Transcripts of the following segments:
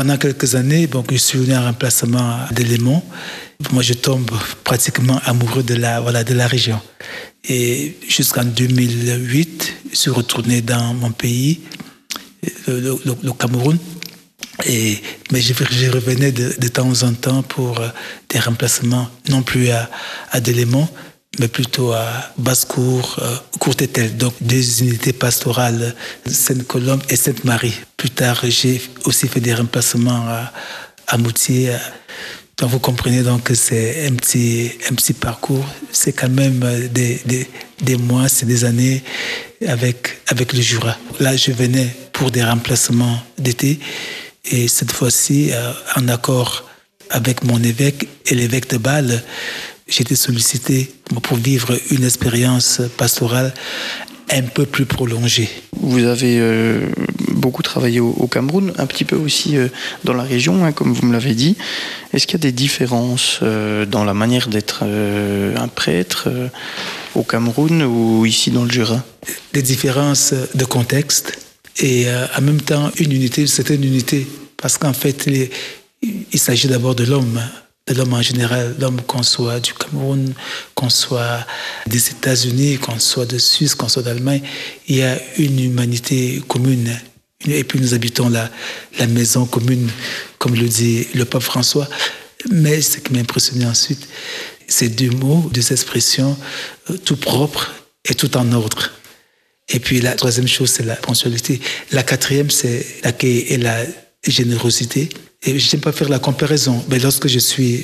pendant quelques années, bon, je suis venu en remplacement d'éléments. Moi, je tombe pratiquement amoureux de la région. Et jusqu'en 2008, je suis retourné dans mon pays, le Cameroun. Mais je revenais de temps en temps pour des remplacements, non plus à Delémont, mais plutôt à Basse-Cour, Courtétel. Donc, 2 unités pastorales, Sainte-Colombe et Sainte-Marie. Plus tard, j'ai aussi fait des remplacements à Moutier. Donc, vous comprenez donc que c'est un petit parcours. C'est quand même des mois, c'est des années avec le Jura. Là, je venais pour des remplacements d'été. Et cette fois-ci, en accord avec mon évêque et l'évêque de Bâle, j'ai été sollicité pour vivre une expérience pastorale un peu plus prolongée. Vous avez beaucoup travaillé au Cameroun, un petit peu aussi dans la région, hein, comme vous me l'avez dit. Est-ce qu'il y a des différences dans la manière d'être un prêtre au Cameroun ou ici dans le Jura? Des différences de contexte et en même temps une certaine unité. Parce qu'en fait, il s'agit d'abord de l'homme en général, l'homme qu'on soit du Cameroun, qu'on soit des États-Unis, qu'on soit de Suisse, qu'on soit d'Allemagne, il y a une humanité commune. Et puis nous habitons la maison commune, comme le dit le pape François. Mais ce qui m'a impressionné ensuite, c'est 2 mots, 2 expressions, tout propre et tout en ordre. Et puis la 3e chose, c'est la ponctualité. La 4e, c'est l'accueil et la générosité. Et je n'aime pas faire la comparaison, mais lorsque je suis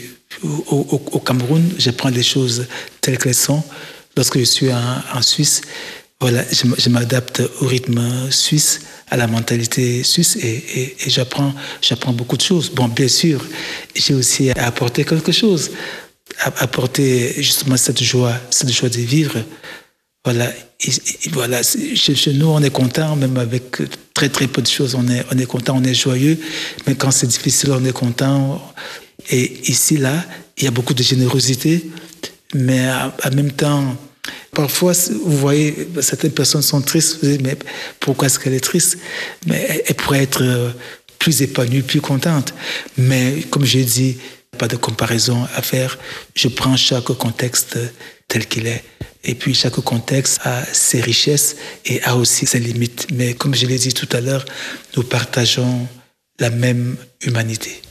au Cameroun, je prends les choses telles qu'elles sont. Lorsque je suis en Suisse, voilà, je m'adapte au rythme suisse, à la mentalité suisse, et j'apprends beaucoup de choses. Bon, bien sûr, j'ai aussi à apporter quelque chose, à apporter justement cette joie de vivre. Voilà, voilà. Chez nous, on est content, même avec très très peu de choses, on est content, on est joyeux. Mais quand c'est difficile, on est content. Et ici, là, il y a beaucoup de générosité, mais en même temps, parfois, vous voyez, certaines personnes sont tristes. Vous dites, mais pourquoi est-ce qu'elle est triste? Mais elle pourrait être plus épanouie, plus contente. Mais comme j'ai dit, pas de comparaison à faire. Je prends chaque contexte tel qu'il est. Et puis chaque contexte a ses richesses et a aussi ses limites. Mais comme je l'ai dit tout à l'heure, nous partageons la même humanité.